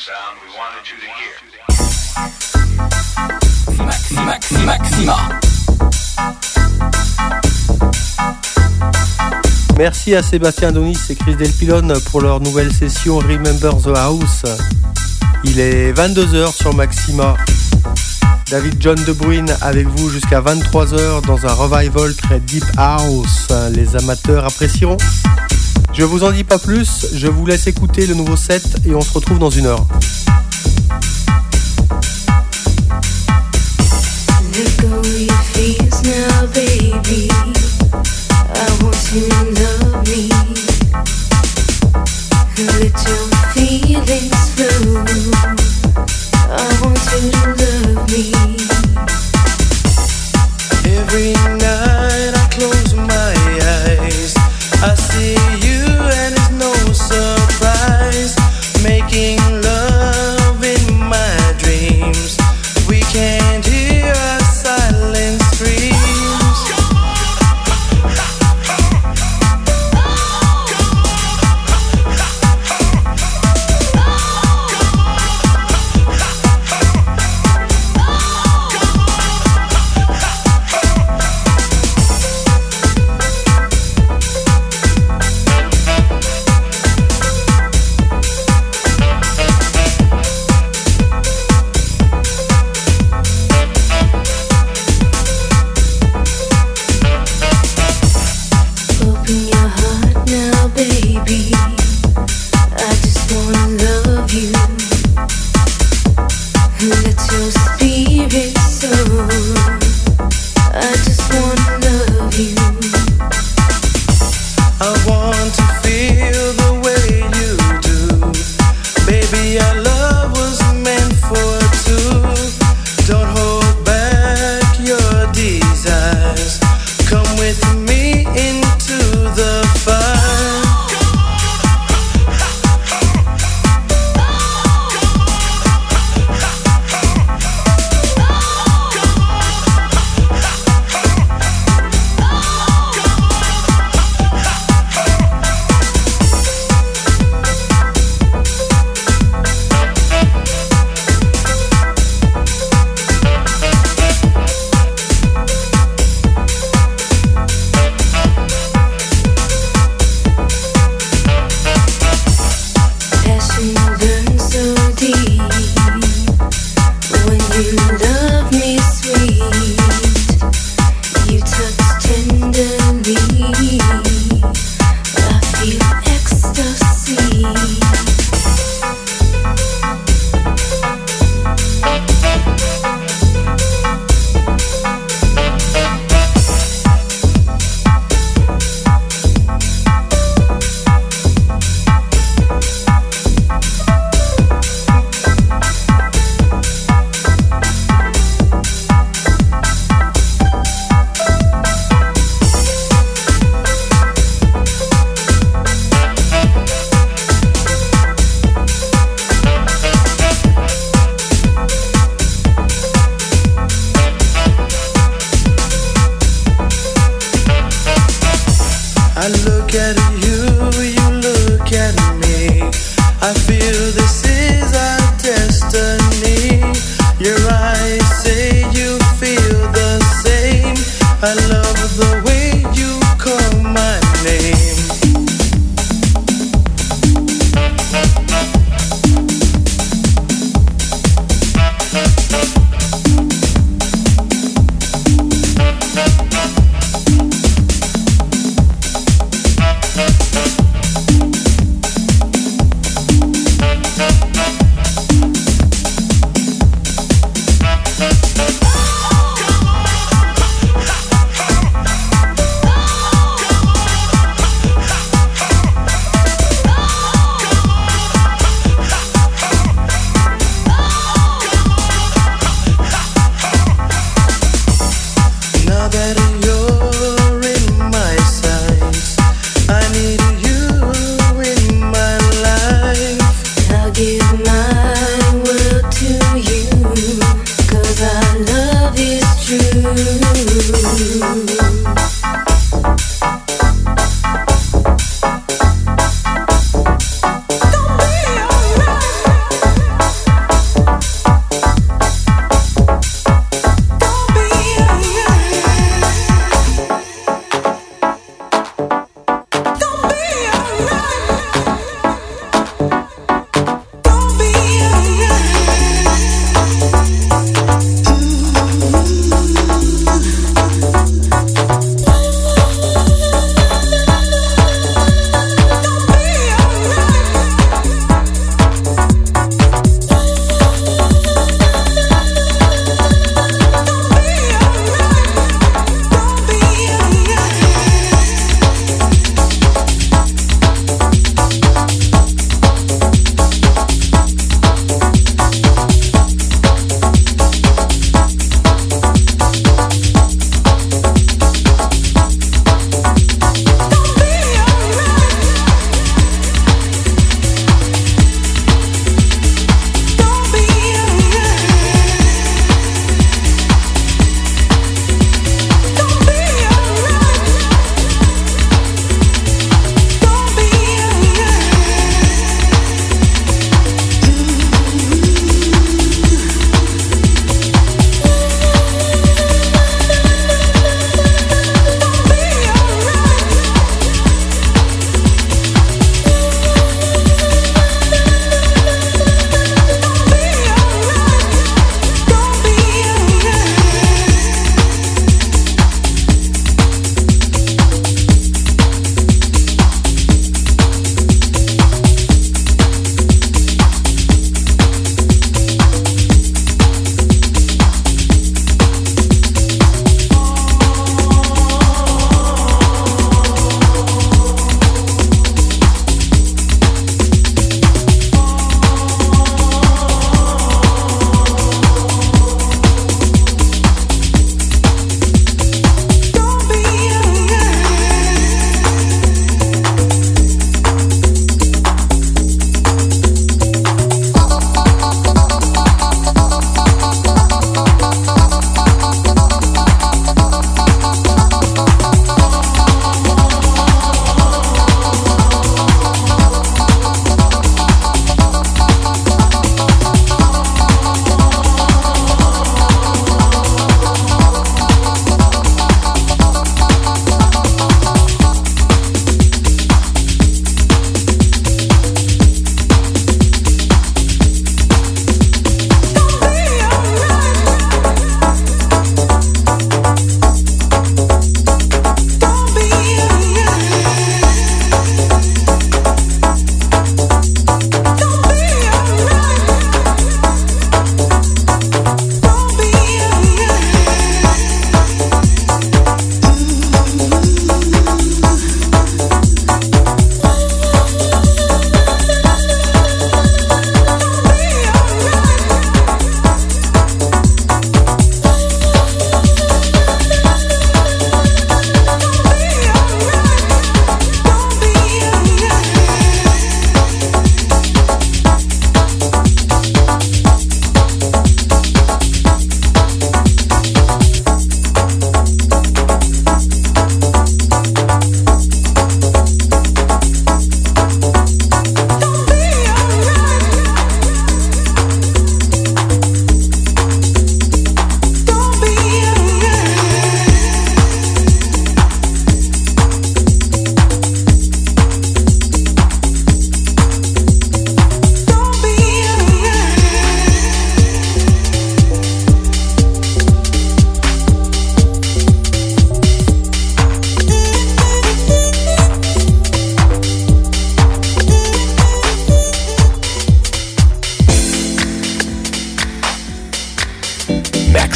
sound we wanted you to hear. Maxima. Merci à Sébastien Adonis et Chris Delpillon pour leur nouvelle session Remember the House. Il est 22h sur Maxima. David John De Bruyne avec vous jusqu'à 23h dans un revival très deep house. Les amateurs apprécieront. Je vous en dis pas plus, je vous laisse écouter le nouveau set et on se retrouve dans une heure. Let go your fears now, baby. I want you to love me. Let your feelings flow. I want you to love me. Every night I close my eyes, I see you and it's no surprise. Making love in my dreams. We can't hear our silent screams.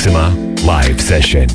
Maxima live session.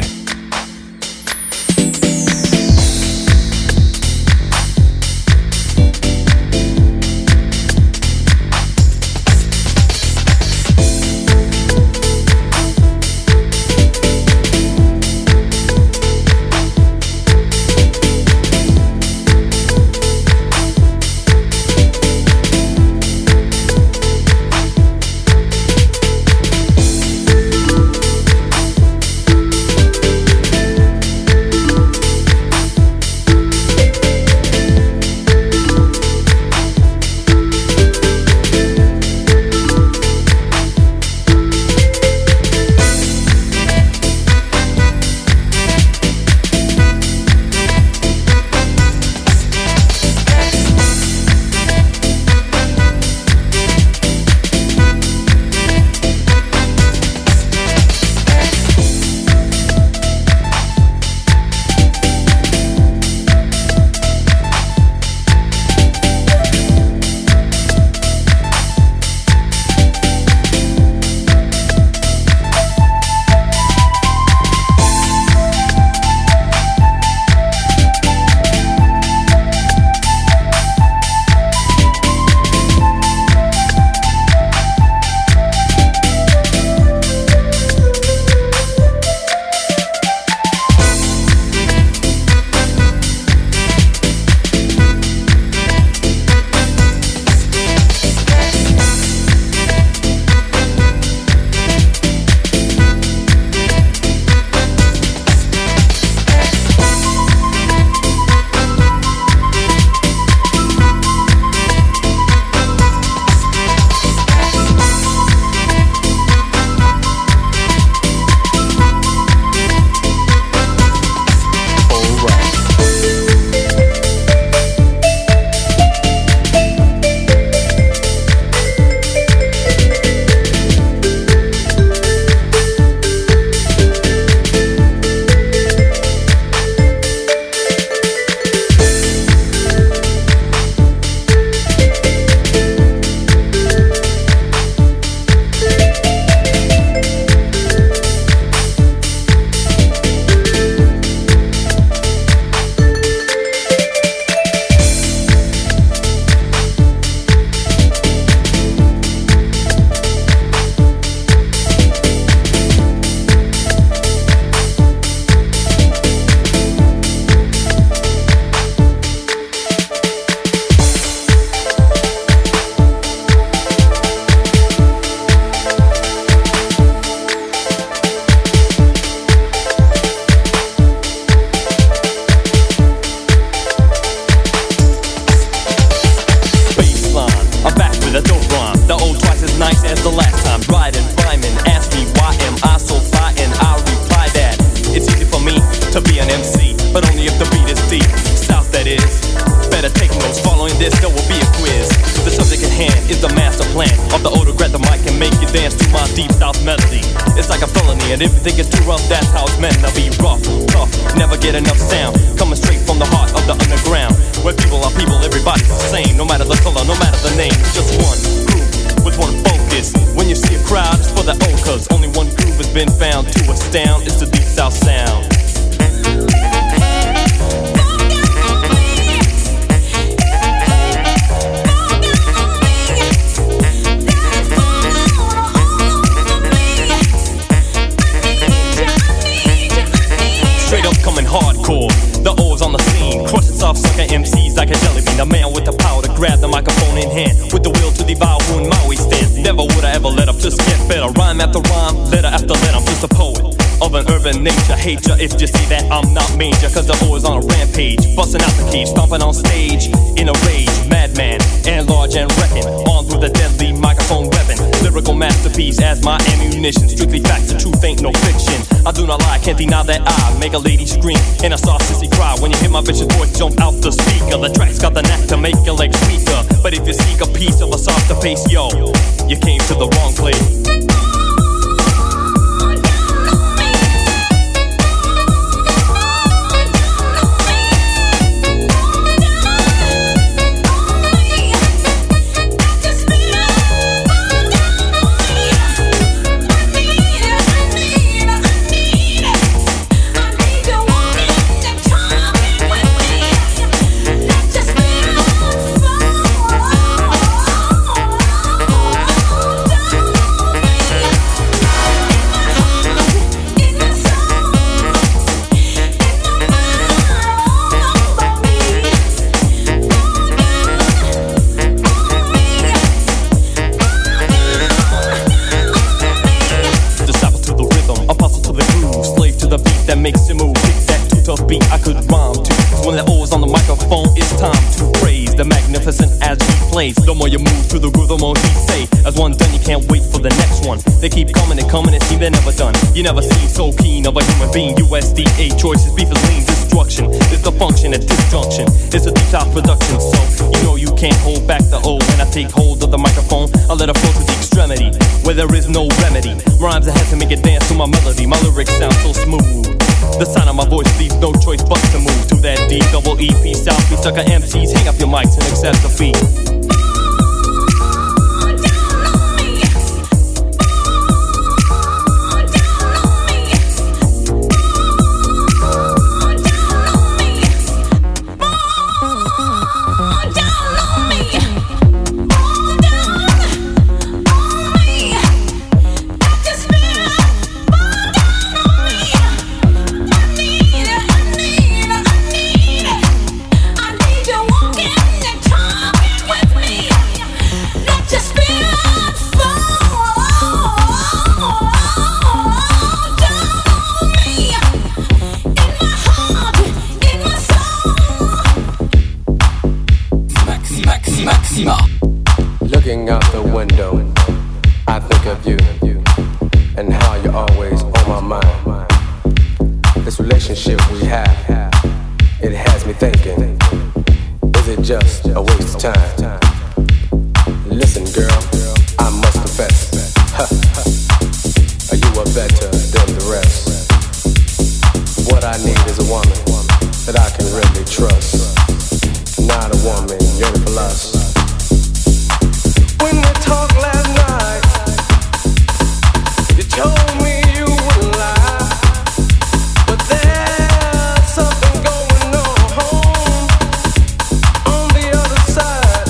And if you think it's too rough, that's how it's meant to be. Rough, tough, never get enough sound. Coming straight from the heart of the underground, where people are people, everybody's the same. No matter the color, no matter the name. It's just one group with one focus. When you see a crowd, it's for the old, cause only one groove has been found to astound. It's the Deep South Sound. Hardcore, the O's on the scene, crushing soft sucker MCs like a jelly bean. A man with the power to grab the microphone in hand, with the will to devour who in my way stand. Never would I ever let up, just get better. Rhyme after rhyme, letter after letter. I'm just a poet of an urban nature. Hate ya if you see that I'm not major, cause the O is on a rampage, busting out the cage, stomping on stage in a rage. Madman and large and wrecking, armed with a deadly microphone weapon. Lyrical masterpiece as my ammunition. Strictly facts, the truth ain't no fiction. I do not lie, can't deny that I make a lady scream and a soft sissy cry when you hear my vicious voice jump out the speaker. The track's got the knack to make your legs weaker, but if you seek a piece of a softer pace, yo, you came to the wrong place. As one done, you can't wait for the next one. They keep coming and coming, it seems they're never done. You never seem so keen of a human being. USDA choices, beef is lean, destruction is the function at this junction. It's a deep south production, so you know you can't hold back the O. When I take hold of the microphone, I let it flow to the extremity, where there is no remedy. Rhymes I had to make it dance to my melody. My lyrics sound so smooth. The sound of my voice leaves no choice but to move to that D-double-E-P South Beat. Sucker MCs, hang up your mics and accept the fee. Looking out the window, I think of you and how you're always on my mind. This relationship we have, it has me thinking, is it just a waste of time? Listen girl, I must confess, you are better than the rest. What I need is a woman that I can really trust, not a woman yearning for lust. When we talked last night, you told me you wouldn't lie, but there's something going on the other side.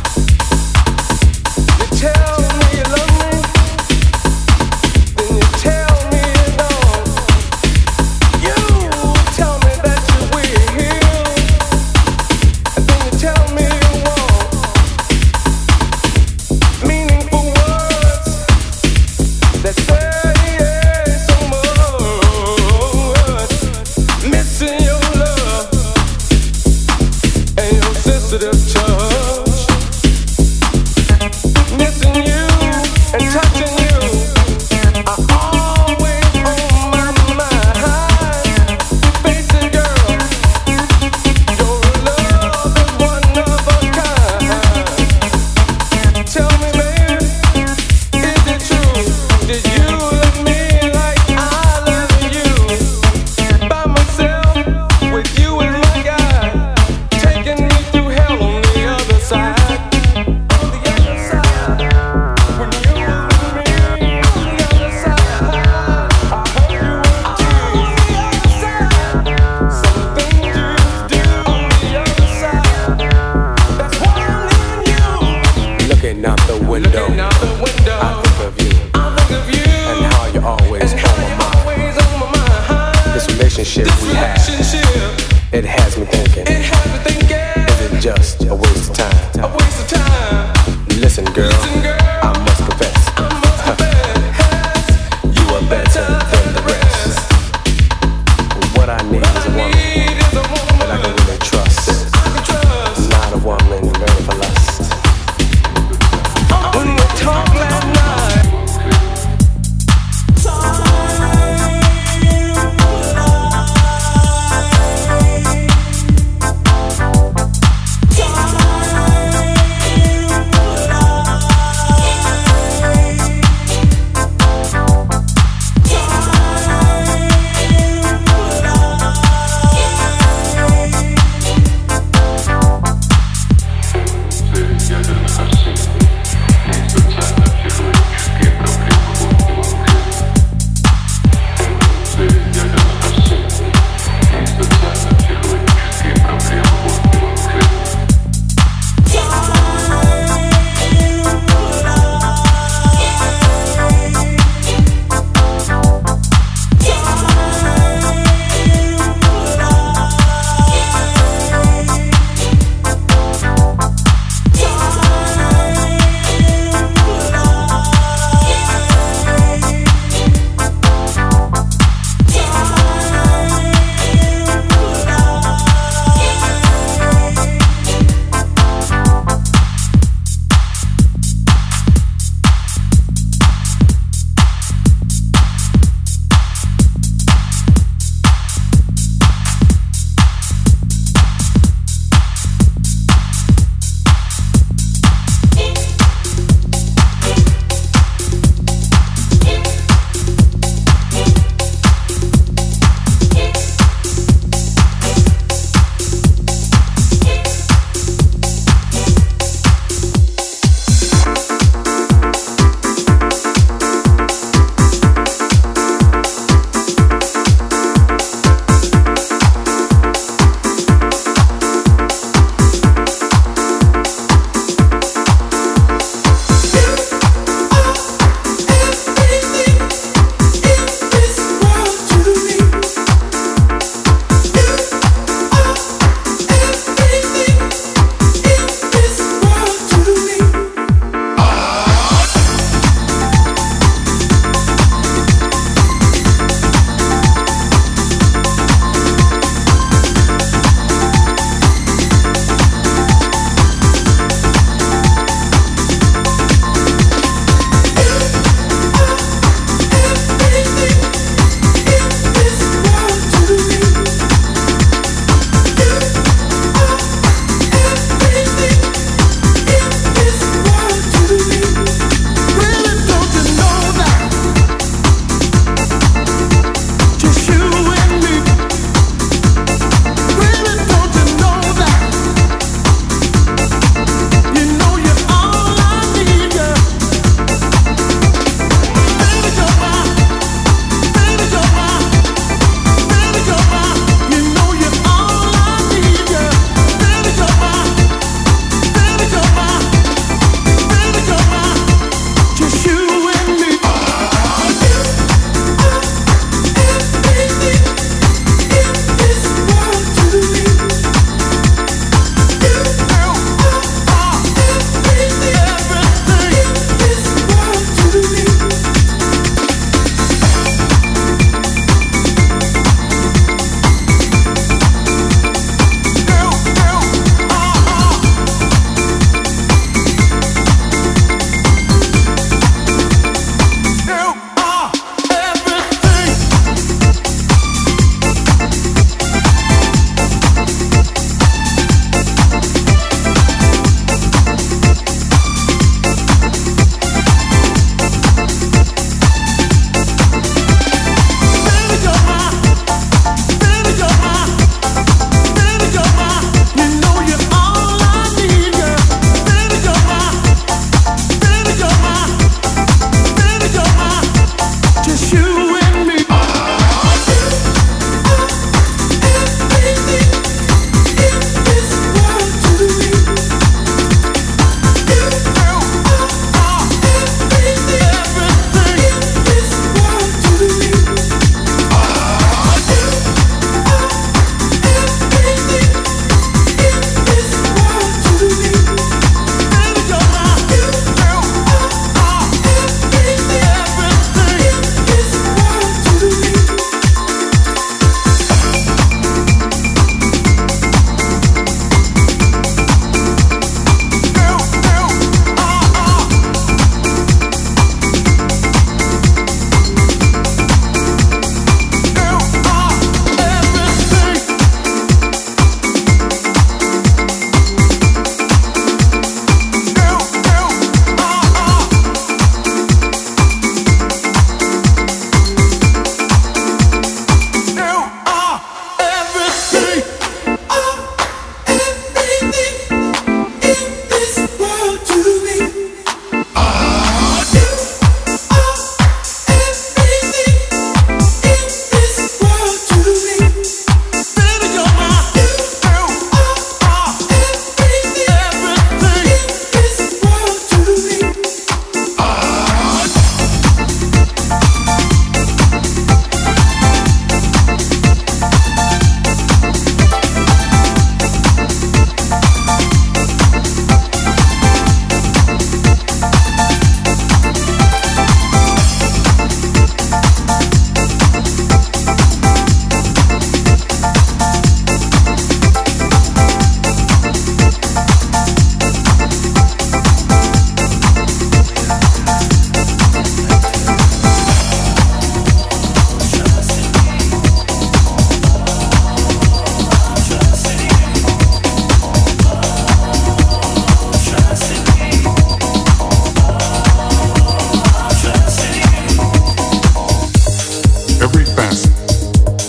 You tell me you love me, then you tell me you don't. You tell me that you will, and then you tell me you won't. Meaningful words that say so much. Missing your love and your sensitive touch. Missing you and touching you are always on my mind. Face it, girl, your love is one of a kind. Tell me, baby, is it true? Did you love me like I love you? By myself, with you and my guy, taking me through hell on the other side. On the other side, when you were with me, on the other side, I hope you were too. On the other side, some things you do on the other side. That's why I'm leaving you. Looking out the window, I think of you and how you're always on my mind. This relationship we have, it has me thinking, is it just a waste of time? Listen girl, I must confess, you are better than the rest. What I need is a woman that I can really trust, not a woman yearning for lust. When we talked last night,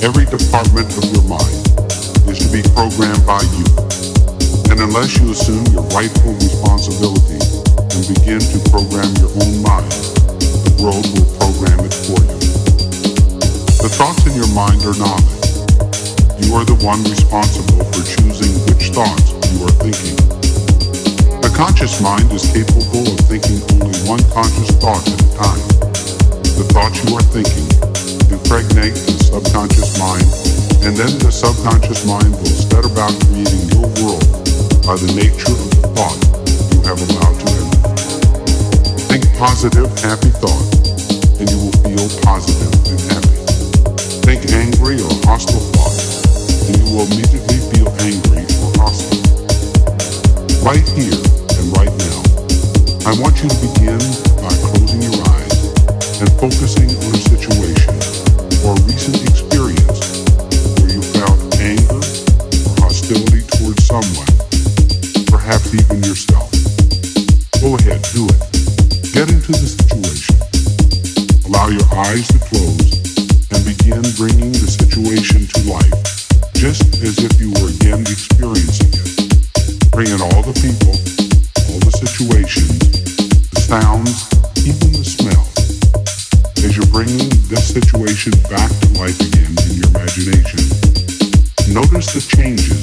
Every department of your mind is to be programmed by you. And unless you assume your rightful responsibility and begin to program your own mind, the world will program it for you. The thoughts in your mind are knowledge. You are the one responsible for choosing which thoughts you are thinking. The conscious mind is capable of thinking only one conscious thought at a time. The thoughts you are thinking impregnate the subconscious mind, and then the subconscious mind will set about creating your world by the nature of the thought you have allowed to enter. Think positive, happy thoughts, and you will feel positive and happy. Think angry or hostile thoughts, and you will immediately feel angry or hostile. Right here and right now, I want you to begin by closing your eyes and focusing on a situation or a recent experience where you felt anger or hostility towards someone, perhaps even yourself. Go ahead, do it. Get into the situation. Allow your eyes to close and begin bringing the situation to life, just as if you were again experiencing it. Bring in all the people, all the situations, the sounds, even the smell. As you're bringing this situation back to life again in your imagination, notice the changes.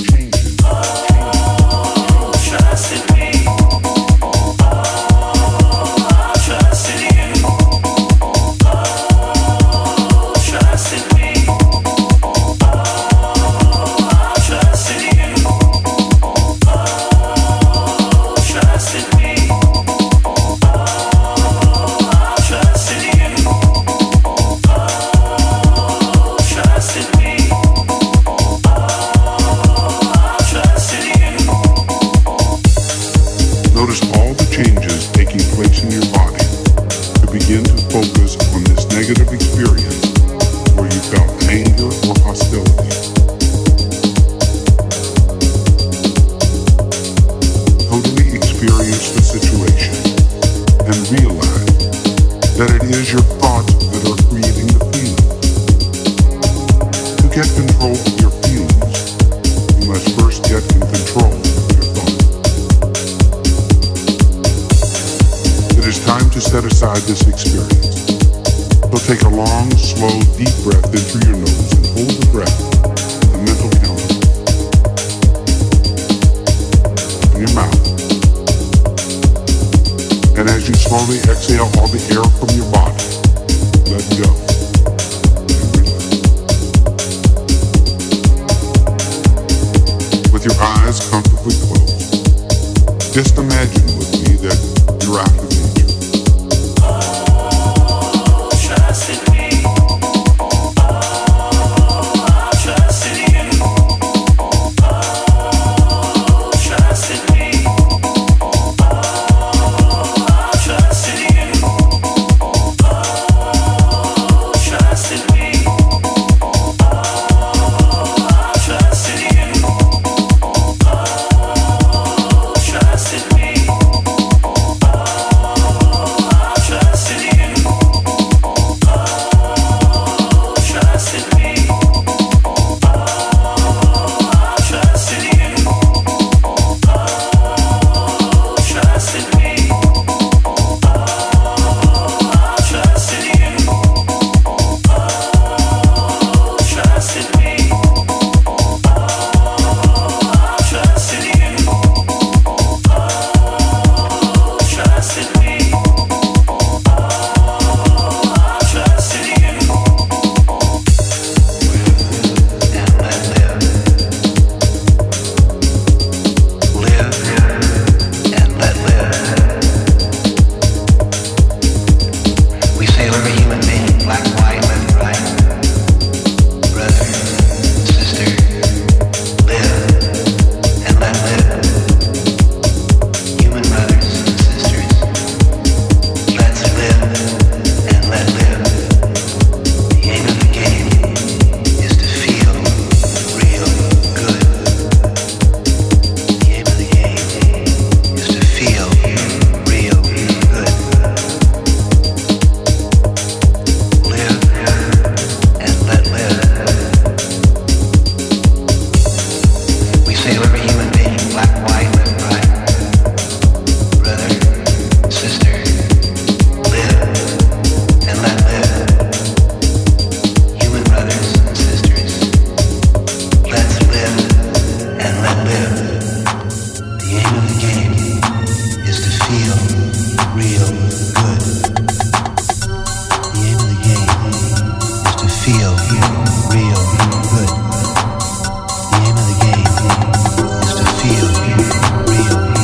Oh, trust in me. Oh, trust in you. Oh, trust in me. Oh, trust in you. Oh, trust in me. Oh, trust in you. Oh, trust in me. Notice all the changes taking place in your body to begin to focus on this negative experience where you felt anger or hostility. Totally experience the situation and realize that it is your thoughts that are creating the feelings. To get control of your feelings, you must first get in control of your thoughts. It is time to set aside this experience. So take a long, slow, deep breath in through your nose and hold the breath in the mental counter. Open your mouth. And as you slowly exhale all the air from your body, let go. And relax. With your eyes comfortably closed, just imagine with me that you're out of nature. Oh, trust in me. Oh, trust in you. Oh, trust in me. Oh, trust in you. Oh, trust in me. Oh, trust in you. Oh, trust in me. good. The aim of the game is to feel real good. The aim of the game is to feel real good.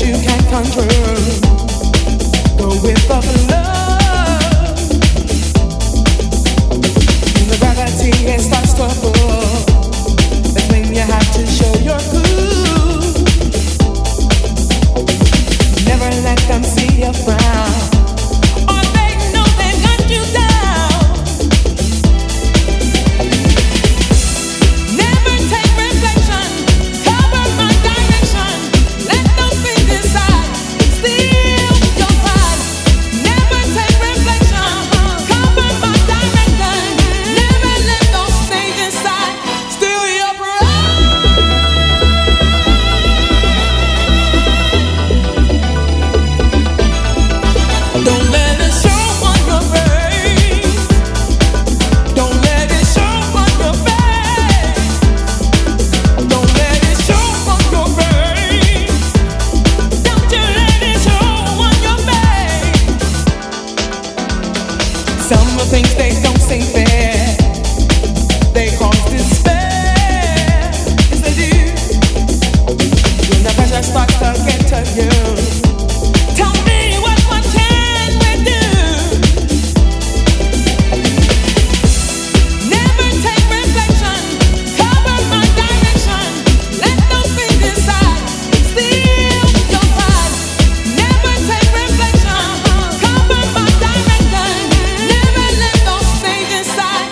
you can't control. Go with the love. When the gravity it starts to pull, that's when you have to show your cool. Never let them see you frown, or they know they got you down. Never take reflection, cover my direction. Let those things inside steal your pride. Never take reflection, cover my direction. Never let those things inside steal your pride. Don't let it show on your face. Don't let it show on your face. Don't let it show on your face. Don't you let it show on your face. Some of the things they don't seem fair. They cause despair. Yes, they do. When the pressure starts to get to you, tell me what can we do? Never take reflection, cover my direction. Let those things inside steal your pride. Never take reflection, cover my direction. Never let those things inside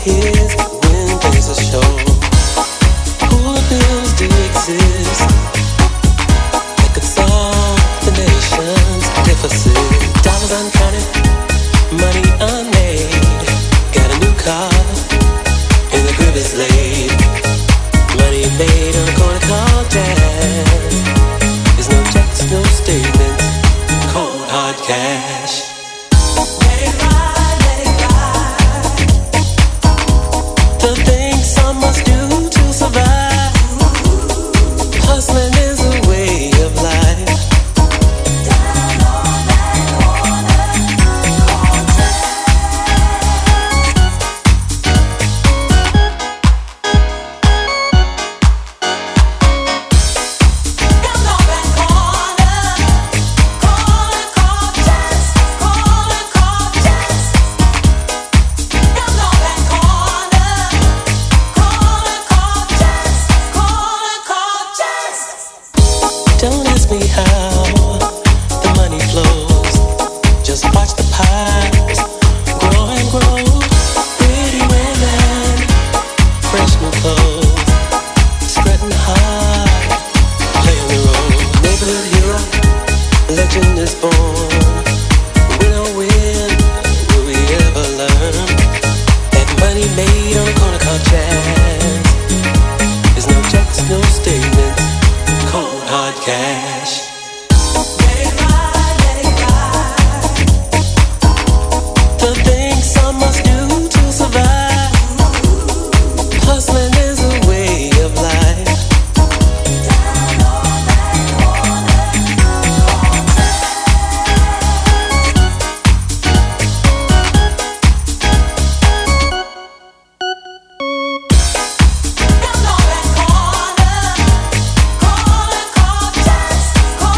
Here's when there's a show. Poor bills do exist that could solve the nation's deficit. Dollars uncounted, money unmade. Got a new car and the crib is laid. Money made on a corner called jazz. There's no checks, no statements, cold hard cash. The things some must do to survive. Hustling is a way of life. Down on that corner, don't ask me how the money flows. Just watch the pies grow and grow. Pretty women, fresh new clothes, spreading hard, playing the role. Neighborhood hero, legend is born. Win or win, will we ever learn? That money made on a corner called jazz. There's no checks, no statements, cold hard cash. The things some must do to survive. Hustling is a way of life. Down on that corner,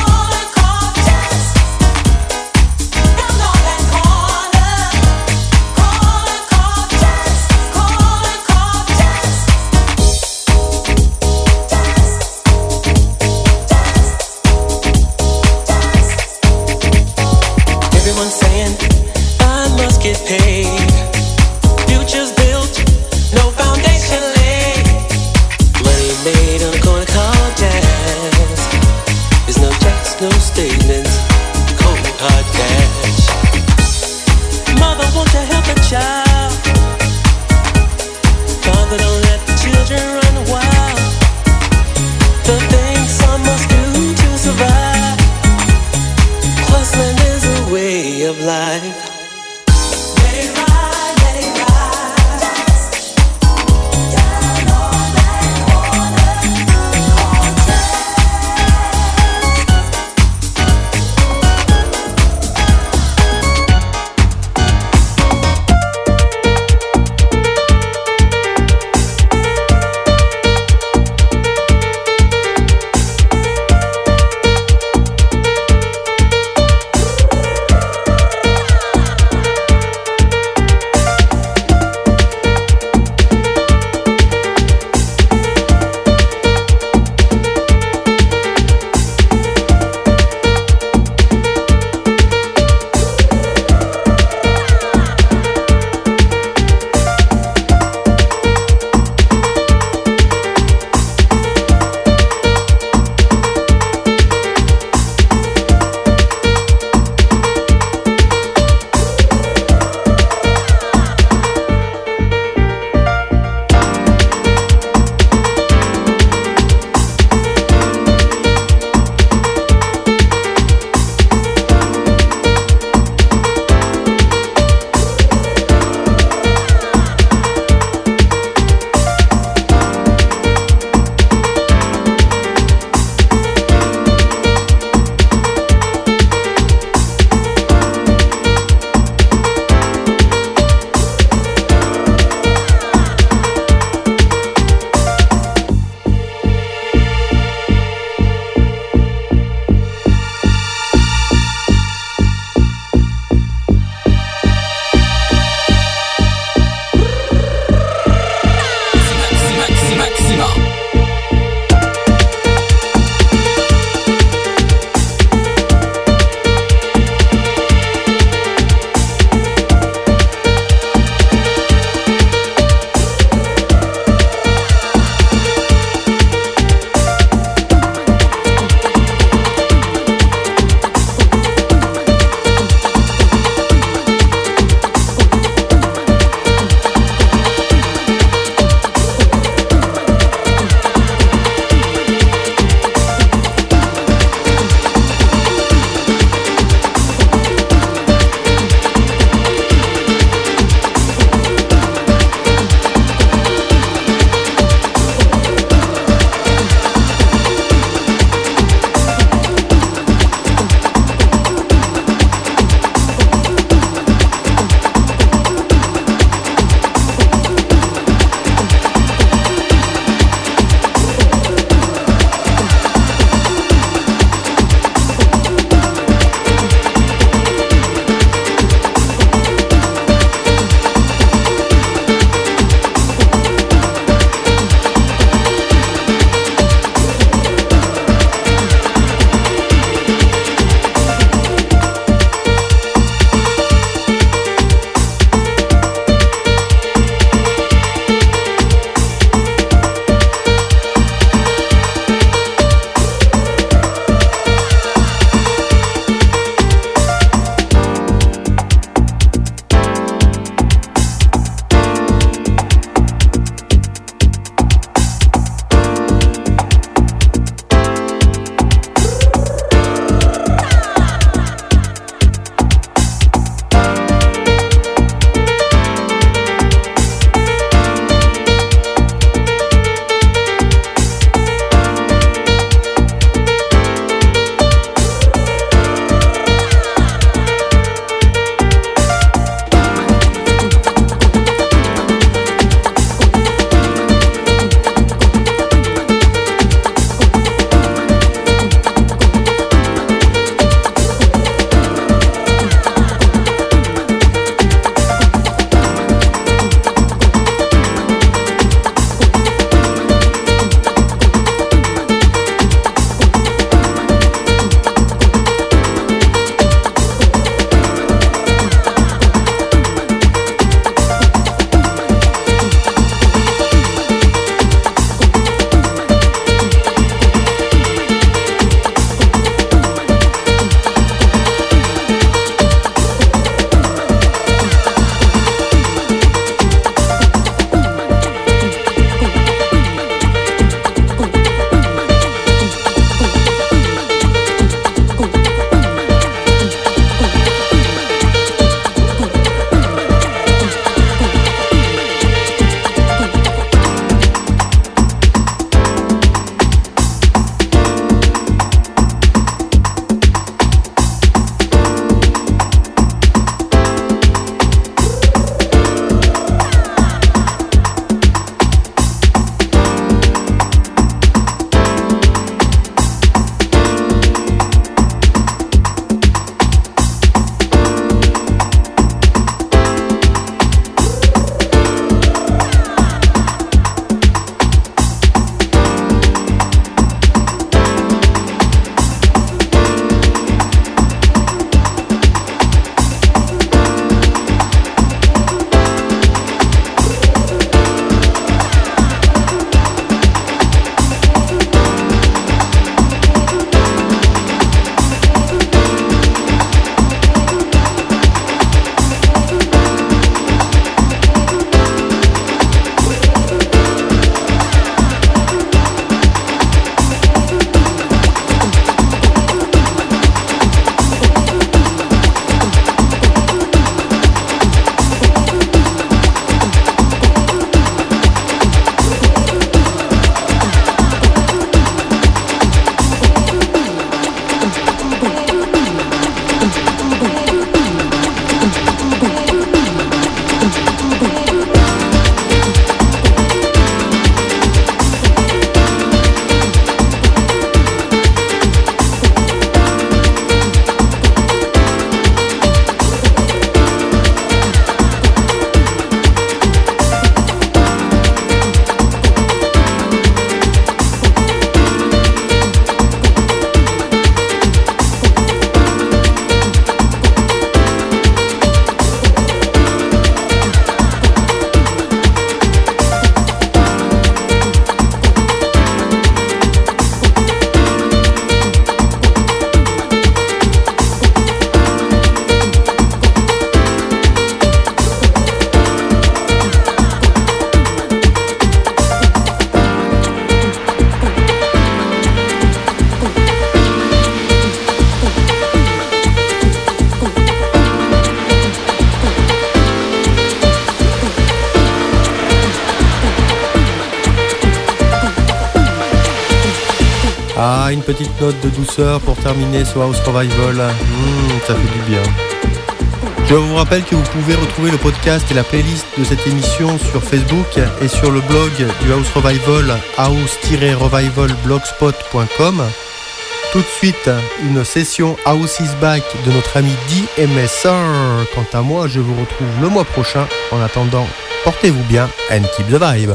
Ah, une petite note de douceur pour terminer ce House Revival. Ça fait du bien. Je vous rappelle que vous pouvez retrouver le podcast et la playlist de cette émission sur Facebook et sur le blog du House Revival, house-revivalblogspot.com. Tout de suite, une session House is Back de notre ami DMSR. Quant à moi, je vous retrouve le mois prochain. En attendant, portez-vous bien and keep the vibe.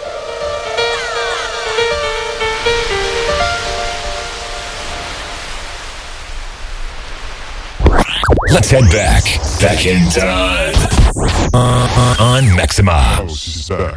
Let's head back in time on Maxima. House is back.